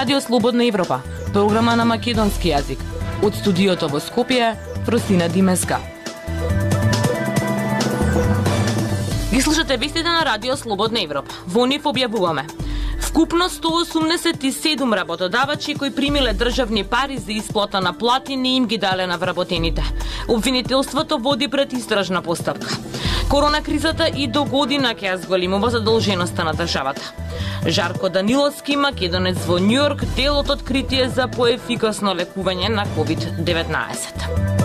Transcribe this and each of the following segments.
Радио Слободна Европа, програма на македонски јазик. Од студиото во Скопје, Фросина Димеска. Ги слушате вестите на Радио Слободна Европа. Во нив објавуваме: вкупно 187 работодавачи кои примиле државни пари за исплата на плати не им ги дале на вработените. Обвинителството води пред истражна постапка. Корона кризата и до година ќе ја зголемува задолженоста на државата. Жарко Даниловски, македонец во Њујорк, дел од откритие за поефикасно лекување на COVID-19.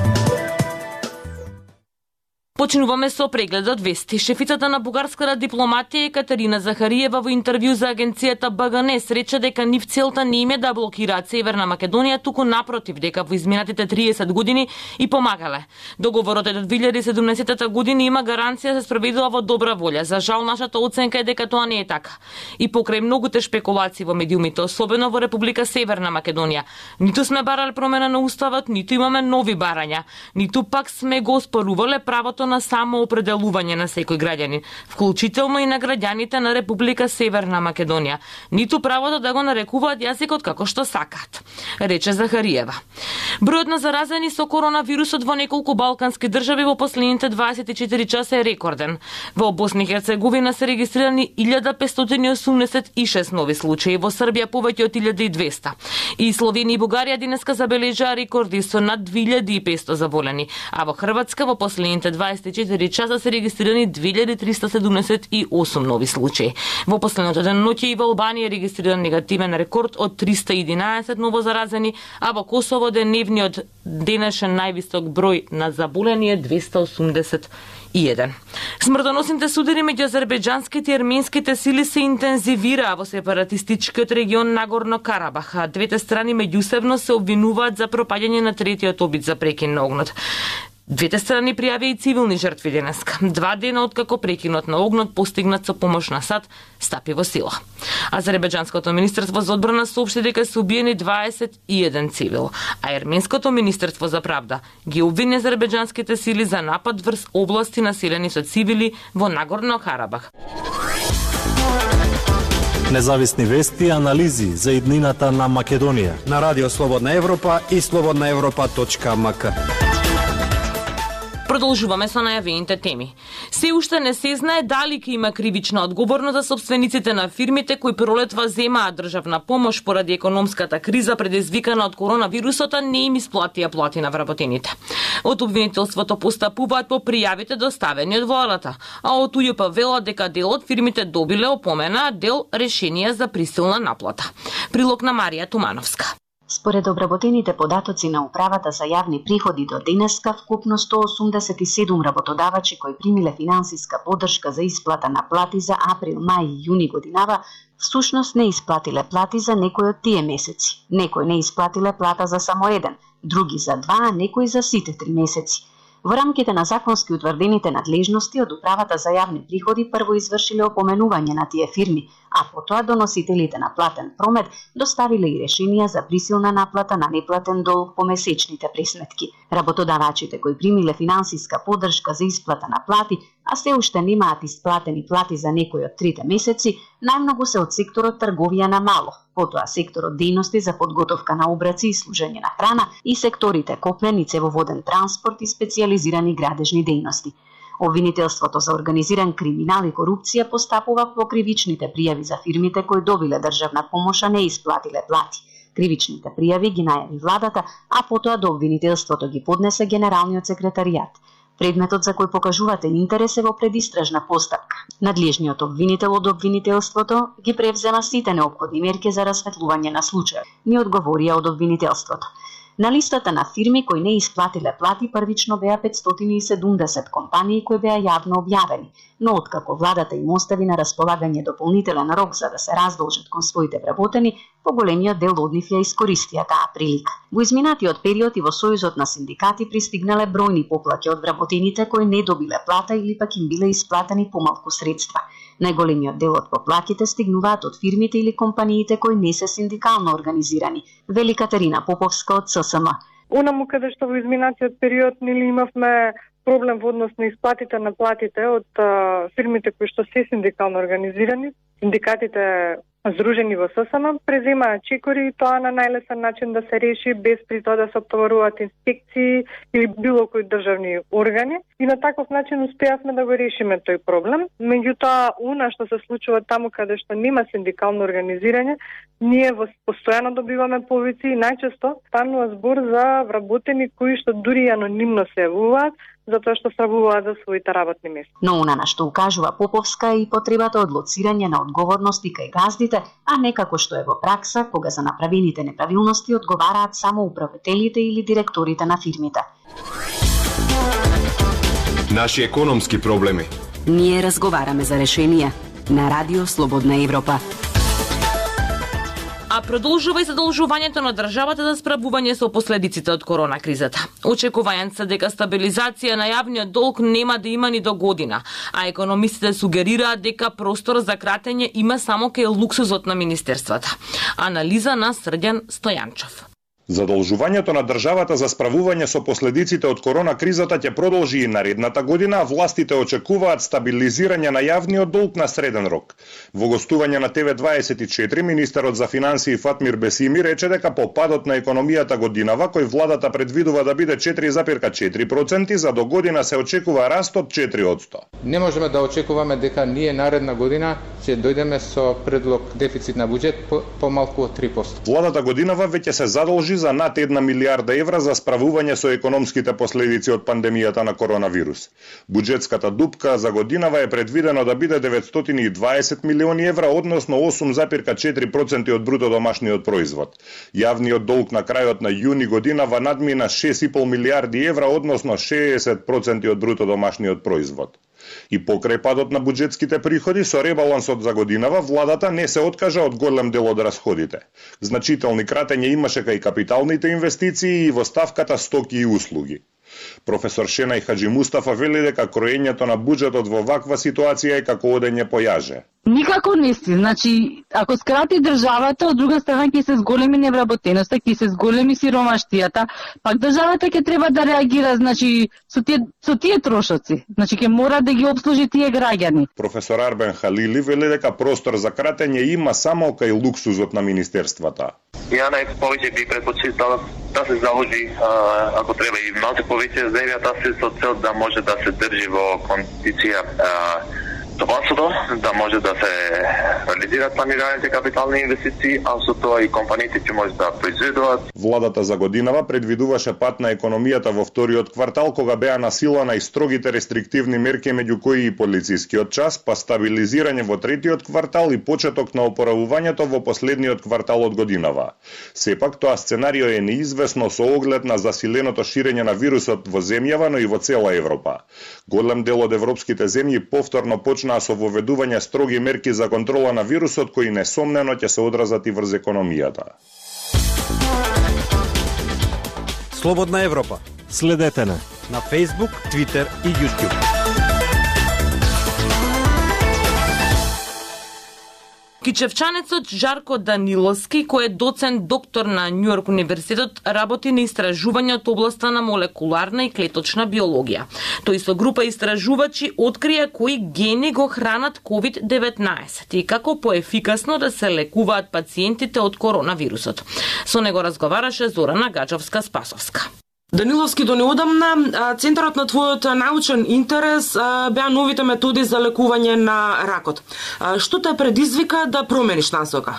Почнуваме со прегледот вести. Шефицата на бугарската дипломатија Екатерина Захариева во интервју за агенцијата БГНЕС рече дека нив целта не им е да блокираат Северна Македонија, туку напротив, дека во изминатите 30 години и помагале. Договорот од 2017 година има гаранција да се спроведува во добра волја. За жал, нашата оценка е дека тоа не е така. И покрај многуте шпекулации во медиумите, особено во Република Северна Македонија, ниту сме барале промена на уставот, ниту имаме нови барања, ниту пак сме го оспорувале правото на самоопределување на секој граѓанин, вклучително и на граѓаните на Република Северна Македонија, ниту правото да го нарекуваат јазикот како што сакаат, рече Захариева. Бројот на заразени со коронавирусот во неколку балкански држави во последните 24 часа е рекорден. Во Босна и Херцеговина се регистрирани 1586 нови случаи, во Србија повеќе од 1200. И Словенија и Бугарија денеска забележаа рекорди со над 2500 заболени, а во Хрватска во последните 24 часа се регистрирани 2378 нови случаи. Во последното деноноќе и во Албанија регистриран негативен рекорд од 311 ново заразени, а во Косово деневниот денешен највисок број на заболени е 281. Смртоносните судири меѓу азербејџанските и арменските сили се интензивираа во сепаратистичкиот регион Нагорно Карабах, а двете страни меѓусебно се обвинуваат за пропаѓање на третиот обид за прекин на огнот. Двете страни пријавија и цивилни жртви денеска. 2 дена откако прекинот на огнот постигнат со помош на САД стапи во сила. Азербејџанското министерство за одбрана соопшти дека се убиени 21 цивил, а Ерменското министерство за правда ги обвини азербејџанските сили за напад врз области населени со цивили во Нагорно Карабах. Независни вести и анализи за иднината на Македонија на Радио Слободна Европа и slobodnaevropa.mk. Продолжуваме со најавените теми. Се уште не се знае дали ќе има кривична одговорност за собствениците на фирмите кои пролетва земаат државна помош поради економската криза предизвикана од коронавирусот, а не им исплатија плати на вработените. Од обвинителството постапуваат по пријавите доставени од владата, а од УЈП велат дека дел од фирмите добиле опомена, а дел решенија за присилна наплата. Прилог на Марија Тумановска. Според обработените податоци на Управата за јавни приходи до денеска, вкупно 187 работодавачи кои примиле финансиска поддршка за исплата на плати за април, мај и јуни годинава, всушност не исплатиле плати за некој од тие месеци. Некои не исплатиле плата за само еден, други за 2, а некои за сите 3 месеци. Во рамките на законски утврдените надлежности од Управата за јавни приходи прво извршиле опоменување на тие фирми, а потоа доносителите на платен промет доставиле и решенија за присилна наплата на неплатен долг по месечните пресметки. Работодавачите кои примиле финансиска поддршка за исплата на плати, а се уште немаат исплатени плати за некој од 3 месеци, најмногу се од секторот трговија на мало, потоа секторот дејности за подготовка на обраци и служење на храна и секторите копнен и цевоводен транспорт и специјализирани градежни дејности. Обвинителството за организиран криминал и корупција постапува по кривичните пријави за фирмите кои добиле државна помош, а не исплатиле плати. Кривичните пријави ги најави владата, а потоа до обвинителството ги поднесе Генералниот секретаријат. Предметот за кој покажувате интерес е во предистражна постапка. Надлежниот обвинител од обвинителството ги превзема сите неопходни мерки за расветлување на случајот, ни одговорија од обвинителството. На листата на фирми кои не исплатиле плати првично беа 570 компании кои беа јавно објавени, но откако владата им остави на располагање дополнителен рок за да се раздолжат кон своите вработени, поголемиот дел од нив ја искористија таа прилика. Во изминатиот период и во Сојузот на синдикати пристигнале бројни поплаќи од вработените кои не добиле плата или пак им биле исплатени помалку средства. Најголемиот дел од поплаќите стигнуваат од фирмите или компаниите кои не се синдикално организирани, вели Катерина Поповска од ССМ. Онаму каде што во изминатиот период нели имавме проблем во однос на исплатите на платите од фирмите кои што се синдикално организирани, синдикатите здружени во ССМ, преземаат чекори и тоа на најлесен начин да се реши без при тоа да се оптоваруваат инспекции или било кои државни органи. И на таков начин успеавме да го решиме тој проблем. Меѓутоа, она што се случува таму каде што нема синдикално организирање, ние постојано добиваме повици и најчесто станува збор за вработени кои што дури анонимно се јавуваат, затоа што стравуваат за своите работни места. Но она на што укажува Поповска е и потребата од лоцирање на одговорности кај газдите, а не како што е во пракса, кога за направените неправилности одговараат само управителите или директорите на фирмите. Наши економски проблеми. Ние разговараме за решенија на Радио Слободна Европа. А продолжува и задолжувањето на државата за справување со последиците од корона кризата. Очекувањата се дека стабилизација на јавниот долг нема да има ни до година, а економистите сугерираат дека простор за кратење има само кај луксузот на министерствата. Анализа на Срđan Стојанчов. Задолжувањето на државата за справување со последиците од корона кризата ќе продолжи и наредната година, а властите очекуваат стабилизирање на јавниот долг на среден рок. Во гостување на ТВ24, министерот за финансии Фатмир Бесими рече дека по падот на економијата годинава, кој владата предвидува да биде 4,4%, за до година се очекува раст од 4%. Не можеме да очекуваме дека ние наредна година ќе дојдеме со предлог дефицит на буџет помалку од 3%. Владата годинава веќе се задолжи за над 1 милиарда евра за справување со економските последици од пандемијата на коронавирус. Буџетската дупка за годинава е предвидено да биде 920 милиони евра, односно 8,4% од бруто домашниот производ. Јавниот долг на крајот на јуни годинава надмина 6,5 милиарди евра, односно 60% од бруто домашниот производ. И покрај падот на буџетските приходи, со ребалансот за годинава, владата не се откажа од голем дел од расходите. Значителни кратења имаше кај капиталните инвестиции и во ставката стоки и услуги. Професор Шенај Хаджи Мустафа вели дека кроењето на буџетот во ваква ситуација е како одење по јаже. Никако не си. Значи, ако скрати државата, од друга страна ќе се зголеми невработеноста, ќе се зголеми сиромаштијата, пак државата ќе треба да реагира, значи, со тие трошоци. Значи, ќе мора да ги обслужи тие граѓани. Професор Арбен Халили вели дека простор за кратење има само кај луксузот на министерствата. Ја повеќе би предпочитала да се заложи, ако треба и малку повеќе земјата се со цел да може да се држи во кондиција домаќинството, да може да се реализираат планираните капитални инвестиции, а со тоа и компаниите ќе може да произведуваат. Владата за годинава предвидуваше пат на економијата во вториот квартал, кога беа насилана и строгите рестриктивни мерки, меѓу кои и полицискиот час, па стабилизирање во третиот квартал и почеток на опоравувањето во последниот квартал од годинава. Сепак тоа сценарио е неизвестно со оглед на засиленото ширење на вирусот во земјава, но и во цела Европа. Голем дел од европските земји повторно почнаа со воведување строги мерки за контрола на вирусот, кои несомнено ќе се одразат и врз економијата. Слободна Европа. Следете на Facebook, Twitter и YouTube. Кичевчанецот Жарко Даниловски, кој е доцент доктор на Њујорк универзитетот, работи на истражување од областа на молекуларна и клеточна биологија. Тој со група истражувачи открија кои гени го хранат COVID-19 и како поефикасно да се лекуваат пациентите од коронавирусот. Со него разговараше Зорана Гаџовска-Спасовска. Даниловски, до неодамна центарот на твојот научен интерес беа новите методи за лекување на ракот. Што те предизвика да промениш насока?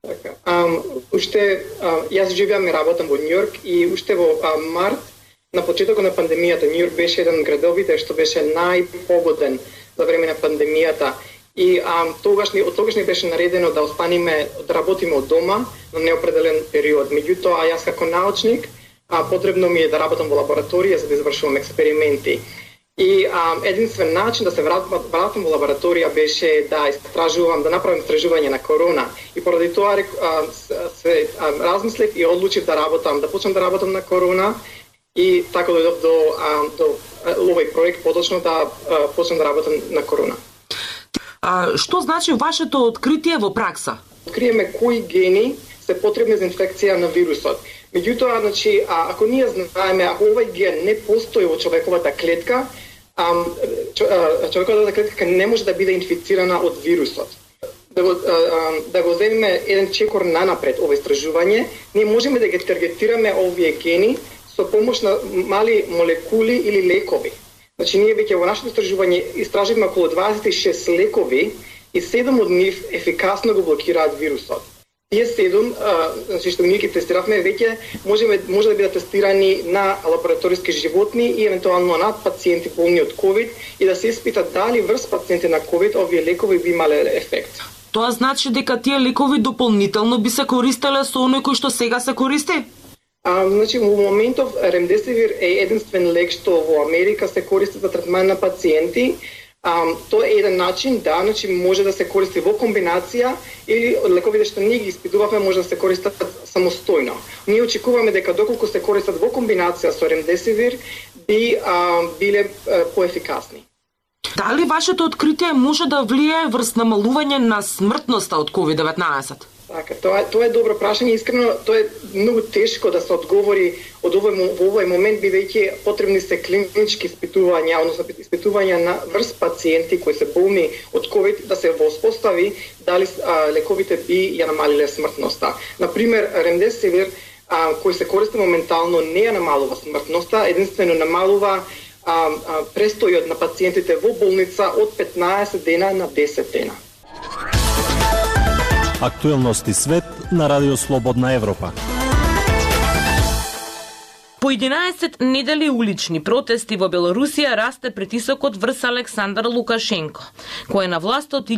Јас живеам и работам во Њујорк и уште во март, на почетокот на пандемијата, Њујорк беше еден од градовите што беше најпогоден за време на пандемијата. И од тогаш ни беше наредено да останеме, да работиме од дома на неопределен период. Меѓутоа, јас како научник потребно ми е да работам во лабораторија за да извршувам експерименти. И единствен начин да се вратам во лабораторија беше да истражувам, да направам истражување на корона. И поради тоа се размислив и одлучив да почнам да работам на корона и така дојдов до овој проект, поточно да почнам да работам на корона. Што значи вашето откритие во пракса? Откриеме кои гени се потребни за инфекција на вирусот. Меѓутоа, значи, ако ние знаеме, ако овој ген не постои во човековата клетка, човековата клетка не може да биде инфицирана од вирусот. да го земеме еден чекор нанапред ово истражување, ние можеме да ги таргетираме овие гени со помош на мали молекули или лекови. Значи, ние веќе во нашето истражување истраживме околу 26 лекови и 7 од нив ефикасно го блокираат вирусот. Тие 7, значи што ние ги тестиравме, веќе може да бидат тестирани на лабораториски животни и евентуално на пациенти болни од COVID и да се испита дали врз пациенти на COVID овие лекови би имале ефект. Тоа значи дека тие лекови дополнително би се користеле со оној кој што сега се користи? Значи, во моментов ремдесивир е единствен лек што во Америка се користи за третман на пациенти. Тоа е еден начин, да, значи може да се користи во комбинација или лековите што ние ги испитувавме може да се користат самостојно. Ние очекуваме дека доколку се користат во комбинација со ремдесивир би биле поефикасни. Дали вашето откритие може да влијае врз намалување на смртноста од COVID-19? Така, тоа е добро прашање, искрено тоа е многу тешко да се одговори во овој момент, бидејќи потребни се клинички испитувања, односно испитувања на врз пациенти кои се болни од COVID да се воспостави дали лековите би ја намалиле смртноста. Например, ремдесивир кој се користи моментално не ја намалува смртноста, единствено намалува престојот на пациентите во болница од 15 дена на 10 дена. Актуелности свет на Радио Слободна Европа. По 11 недели улични протести во Белорусија расте притисокот врз Александар Лукашенко, кој е на власт од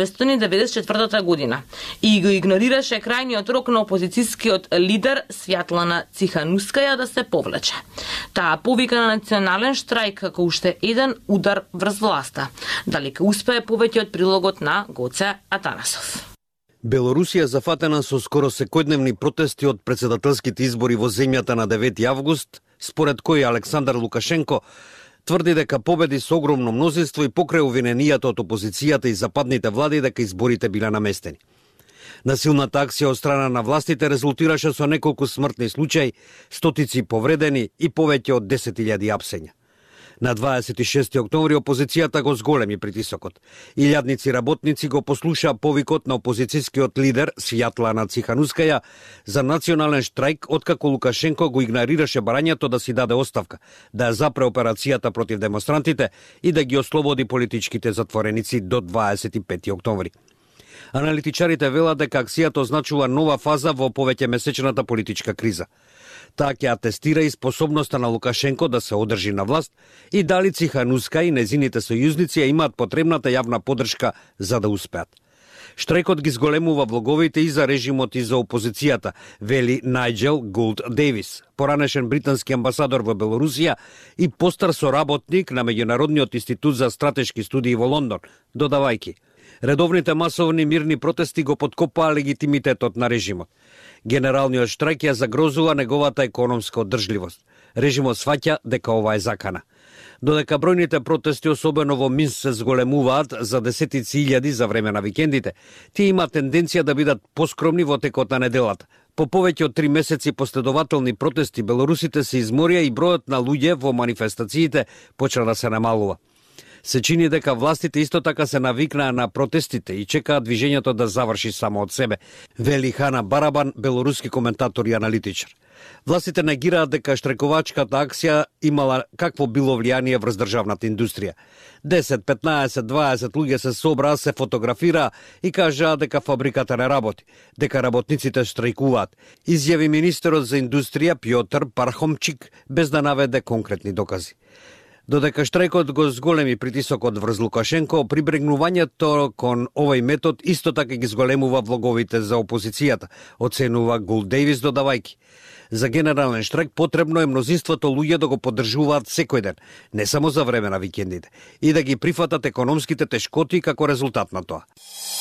1994 година и го игнорираше крајниот рок на опозицијскиот лидер Свјатлана Циханускаја да се повлече. Таа повика на национален штрајк како уште еден удар врз власта. Дали ќе успее повеќе од прилогот на Гоце Атанасов. Белорусија зафатена со скоро секојдневни протести од претседателските избори во земјата на 9 август, според кој Александар Лукашенко тврди дека победи со огромно мнозинство и покрај обвиненијата од опозицијата и западните влади дека изборите биле наместени. Насилната акција од страна на властите резултираше со неколку смртни случаи, стотици повредени и повеќе од 10.000 апсења. На 26 октомври опозицијата го зголеми притисокот. Илјадници работници го послушаа повикот на опозицијскиот лидер Свјатлана Циханускаја за национален штрајк откако Лукашенко го игнорираше барањето да си даде оставка, да ја запре операцијата против демонстрантите и да ги ослободи политичките затвореници до 25 октомври. Аналитичарите велат дека акцијата означува нова фаза во повеќемесечната политичка криза. Таа ќе атестира и способноста на Лукашенко да се одржи на власт и дали Цихануска и незините сојузници имаат потребната јавна поддршка за да успеат. Штрајкот ги зголемува влоговите и за режимот и за опозицијата, вели Најджел Гулд Дейвис, поранешен британски амбасадор во Белорусија и постар соработник на Меѓународниот институт за стратешки студии во Лондон, додавајќи: редовните масовни мирни протести го подкопаа легитимитетот на режимот. Генералниот штрајк ја загрозува неговата економска одржливост. Режимот сваќа дека ова е закана. Додека бројните протести, особено во Минск, се зголемуваат за десетици илјади за време на викендите, тие имаат тенденција да бидат поскромни во текот на неделата. По повеќе од 3 месеци последователни протести, белорусите се изморија и бројот на луѓе во манифестациите почна да се намалува. Се чини дека властите исто така се навикнаа на протестите и чекаат движењето да заврши само од себе, вели Хана Барабан, белоруски коментатор и аналитичар. Властите негираат дека штрекувачката акција имала какво било влијание врз државната индустрија. 10, 15, 20 луѓе се собраа, се фотографираа и кажаа дека фабриката не работи, дека работниците штрајкуваат, изјави министерот за индустрија Пјотр Пархомчик без да наведе конкретни докази. Додека штрајкот го зголеми притисокот врз Лукашенко, прибрегнувањето кон овој метод исто така ги зголемува влоговите за опозицијата, оценува Гулд Дейвис, додавајќи: за генерален штрајк потребно е мнозинството луѓе да го поддржуваат секој ден, не само за време на викендите, и да ги прифатат економските тешкоти како резултат на тоа.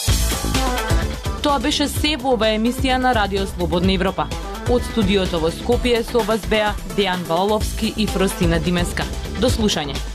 Тоа беше се во оваа емисија на Радио Слободна Европа. Од студиото во Скопје со вас беа Дејан Валовски и Фростина Димеска. До слушање.